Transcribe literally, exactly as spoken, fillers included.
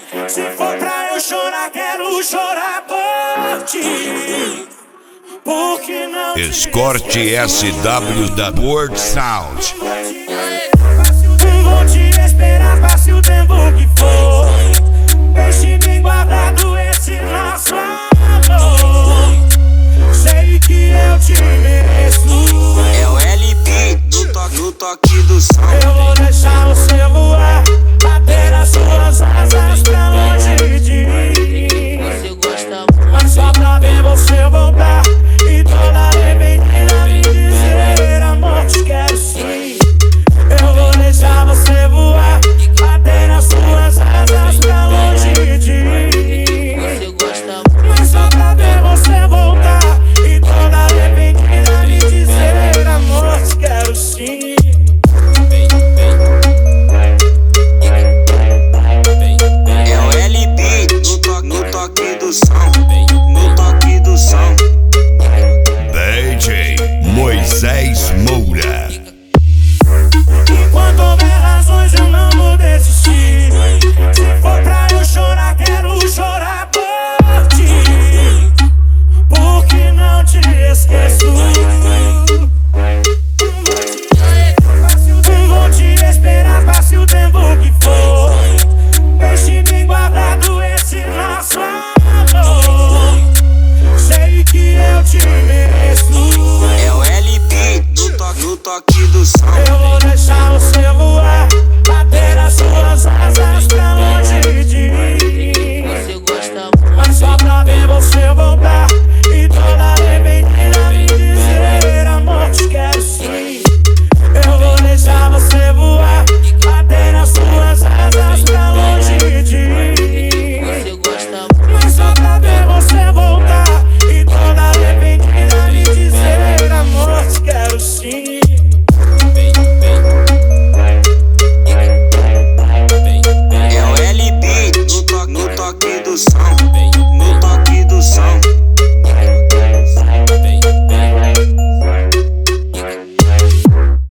Se for pra eu chorar, quero chorar por ti. Porque não Escorte S W da World Sound. vou te esperar, passe o tempo que for. Deixe bem guardado esse nosso amor. Sei que eu te mereço. É o L P no toque, no toque do som. Eu vou deixar você voar, bater as suas asas pra longe de mim. Mas só pra ver você voltar e toda repentina me dizer: amor, te quero sim. Eu vou deixar você voar, bater as suas asas pra longe de mim. Mas só pra ver você voltar e toda repentina me dizer: amor, te quero sim. É o L P no toque, no toque do som. No toque do som. D J Moisés Moura. Enquanto houver razões eu não vou desistir. Se for pra eu chorar, quero chorar por ti. Porque não te esqueço. Vou te esperar, passe o tempo que for. Deixe bem guardado esse nosso amor. Sei que eu te mereço. É o L P no toque, no toque do som. Eu vou deixar você voar, bater as suas asas pra longe de mim. Mas só pra ver você voltar e toda repentina me dizer: amor, te quero sim. Eu vou deixar você voar, bater as suas asas pra longe de mim. Mas só pra ver você voltar e toda repentina me dizer: amor, te quero sim.